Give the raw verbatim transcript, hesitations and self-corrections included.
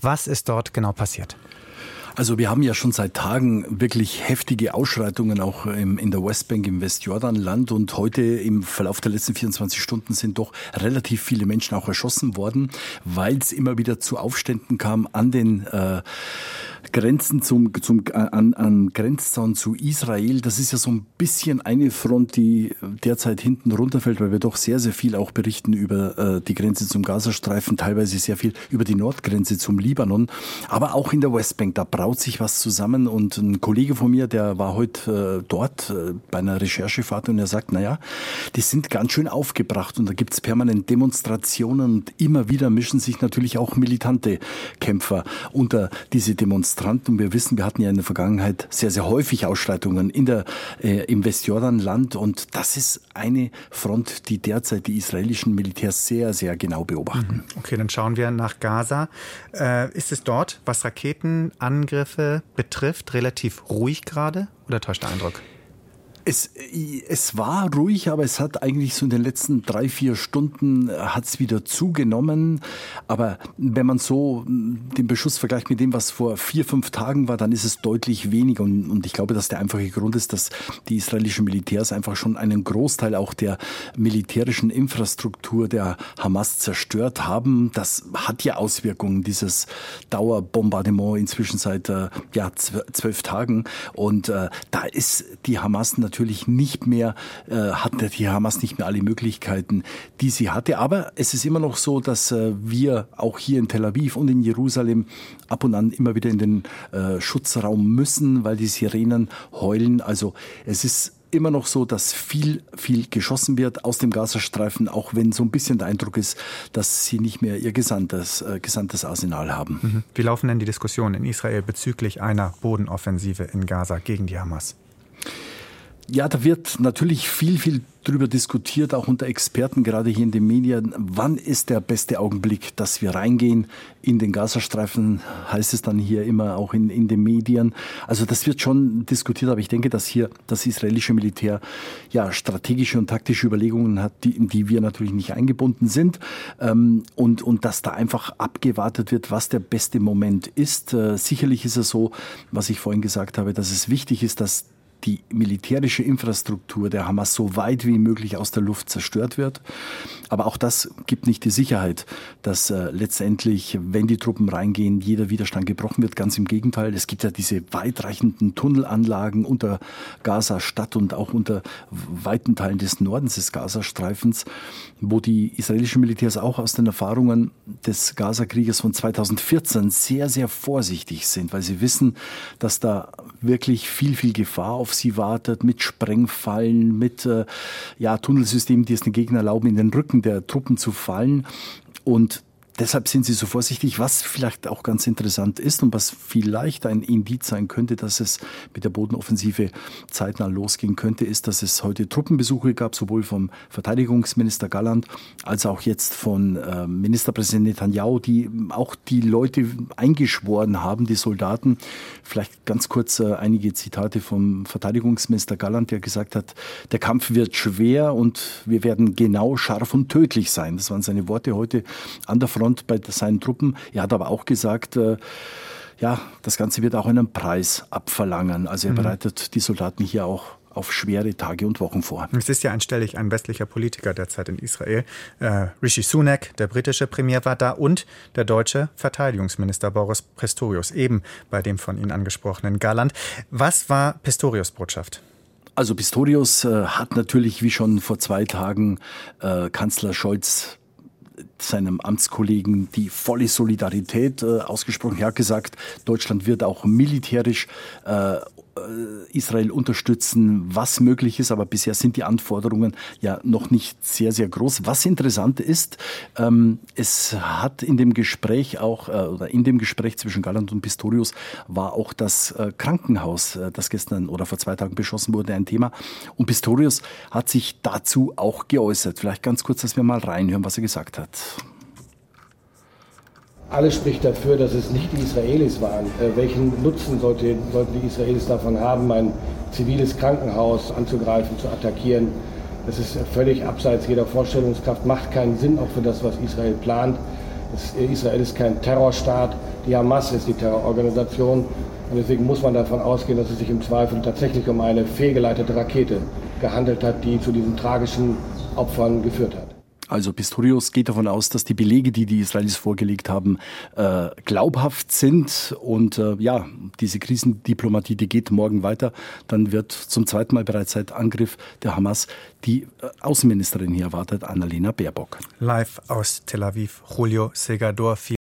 Was ist dort genau passiert? Also wir haben ja schon seit Tagen wirklich heftige Ausschreitungen auch im, in der Westbank im Westjordanland und heute im Verlauf der letzten vierundzwanzig Stunden sind doch relativ viele Menschen auch erschossen worden, weil es immer wieder zu Aufständen kam an den äh, Grenzen zum, zum an, an Grenzzaun zu Israel. Das ist ja so ein bisschen eine Front, die derzeit hinten runterfällt, weil wir doch sehr, sehr viel auch berichten über äh, die Grenze zum Gazastreifen, teilweise sehr viel über die Nordgrenze zum Libanon, aber auch in der Westbank, da braut sich was zusammen und ein Kollege von mir, der war heute äh, dort äh, bei einer Recherchefahrt und er sagt, naja, die sind ganz schön aufgebracht und da gibt's permanent Demonstrationen und immer wieder mischen sich natürlich auch militante Kämpfer unter diese Demonstranten. Und wir wissen, wir hatten ja in der Vergangenheit sehr, sehr häufig Ausschreitungen in der, äh, im Westjordanland und das ist eine Front, die derzeit die israelischen Militärs sehr, sehr genau beobachten. Okay, dann schauen wir nach Gaza. Äh, ist es dort, was Raketenangriffe betrifft, relativ ruhig gerade oder täuscht der Eindruck? Es, es war ruhig, aber es hat eigentlich so in den letzten drei, vier Stunden hat es wieder zugenommen. Aber wenn man so den Beschuss vergleicht mit dem, was vor vier, fünf Tagen war, dann ist es deutlich weniger. Und, und ich glaube, dass der einfache Grund ist, dass die israelischen Militärs einfach schon einen Großteil auch der militärischen Infrastruktur der Hamas zerstört haben. Das hat ja Auswirkungen, dieses Dauerbombardement inzwischen seit ja, zwölf Tagen. Und äh, da ist die Hamas natürlich natürlich nicht mehr, äh, hat die Hamas nicht mehr alle Möglichkeiten, die sie hatte. Aber es ist immer noch so, dass äh, wir auch hier in Tel Aviv und in Jerusalem ab und an immer wieder in den äh, Schutzraum müssen, weil die Sirenen heulen. Also es ist immer noch so, dass viel, viel geschossen wird aus dem Gazastreifen, auch wenn so ein bisschen der Eindruck ist, dass sie nicht mehr ihr gesamtes, äh, gesamtes Arsenal haben. Mhm. Wie laufen denn die Diskussionen in Israel bezüglich einer Bodenoffensive in Gaza gegen die Hamas? Ja, da wird natürlich viel, viel drüber diskutiert, auch unter Experten, gerade hier in den Medien. Wann ist der beste Augenblick, dass wir reingehen in den Gazastreifen, heißt es dann hier immer auch in, in den Medien. Also das wird schon diskutiert, aber ich denke, dass hier das israelische Militär ja strategische und taktische Überlegungen hat, die, in die wir natürlich nicht eingebunden sind. Ähm, und, und dass da einfach abgewartet wird, was der beste Moment ist. Äh, sicherlich ist es so, was ich vorhin gesagt habe, dass es wichtig ist, dass die militärische Infrastruktur der Hamas so weit wie möglich aus der Luft zerstört wird. Aber auch das gibt nicht die Sicherheit, dass äh, letztendlich, wenn die Truppen reingehen, jeder Widerstand gebrochen wird. Ganz im Gegenteil. Es gibt ja diese weitreichenden Tunnelanlagen unter Gaza-Stadt und auch unter weiten Teilen des Nordens des Gazastreifens, wo die israelischen Militärs auch aus den Erfahrungen des Gaza-Krieges von zweitausendvierzehn sehr, sehr vorsichtig sind, weil sie wissen, dass da wirklich viel, viel Gefahr auf sie wartet, mit Sprengfallen, mit äh, ja, Tunnelsystemen, die es den Gegner erlauben, in den Rücken der Truppen zu fallen. Und deshalb sind sie so vorsichtig, was vielleicht auch ganz interessant ist und was vielleicht ein Indiz sein könnte, dass es mit der Bodenoffensive zeitnah losgehen könnte, ist, dass es heute Truppenbesuche gab, sowohl vom Verteidigungsminister Galland als auch jetzt von äh, Ministerpräsident Netanyahu, die auch die Leute eingeschworen haben, die Soldaten. Vielleicht ganz kurz äh, einige Zitate vom Verteidigungsminister Galland, der gesagt hat, der Kampf wird schwer und wir werden genau, scharf und tödlich sein. Das waren seine Worte heute an der Front bei seinen Truppen. Er hat aber auch gesagt, äh, ja, das Ganze wird auch einen Preis abverlangen. Also er bereitet die Soldaten hier auch auf schwere Tage und Wochen vor. Es ist ja anstellig ein westlicher Politiker derzeit in Israel. Äh, Rishi Sunak, der britische Premier, war da und der deutsche Verteidigungsminister Boris Pistorius, eben bei dem von Ihnen angesprochenen Galland. Was war Pistorius' Botschaft? Also Pistorius äh, hat natürlich, wie schon vor zwei Tagen, äh, Kanzler Scholz seinem Amtskollegen die volle Solidarität äh, ausgesprochen. Er hat gesagt, Deutschland wird auch militärisch äh, Israel unterstützen, was möglich ist, aber bisher sind die Anforderungen ja noch nicht sehr, sehr groß. Was interessant ist, ähm, es hat in dem Gespräch auch, äh, oder in dem Gespräch zwischen Galland und Pistorius war auch das äh, Krankenhaus, äh, das gestern oder vor zwei Tagen beschossen wurde, ein Thema. Und Pistorius hat sich dazu auch geäußert. Vielleicht ganz kurz, dass wir mal reinhören, was er gesagt hat. Alles spricht dafür, dass es nicht die Israelis waren. Äh, welchen Nutzen sollte, sollten die Israelis davon haben, ein ziviles Krankenhaus anzugreifen, zu attackieren? Das ist völlig abseits jeder Vorstellungskraft, macht keinen Sinn, auch für das, was Israel plant. Das, Israel ist kein Terrorstaat, die Hamas ist die Terrororganisation. Und deswegen muss man davon ausgehen, dass es sich im Zweifel tatsächlich um eine fehlgeleitete Rakete gehandelt hat, die zu diesen tragischen Opfern geführt hat. Also Pistorius geht davon aus, dass die Belege, die die Israelis vorgelegt haben, äh, glaubhaft sind. Und äh, ja, diese Krisendiplomatie, die geht morgen weiter. Dann wird zum zweiten Mal bereits seit Angriff der Hamas die äh, Außenministerin hier erwartet, Annalena Baerbock. Live aus Tel Aviv, Julio Segador.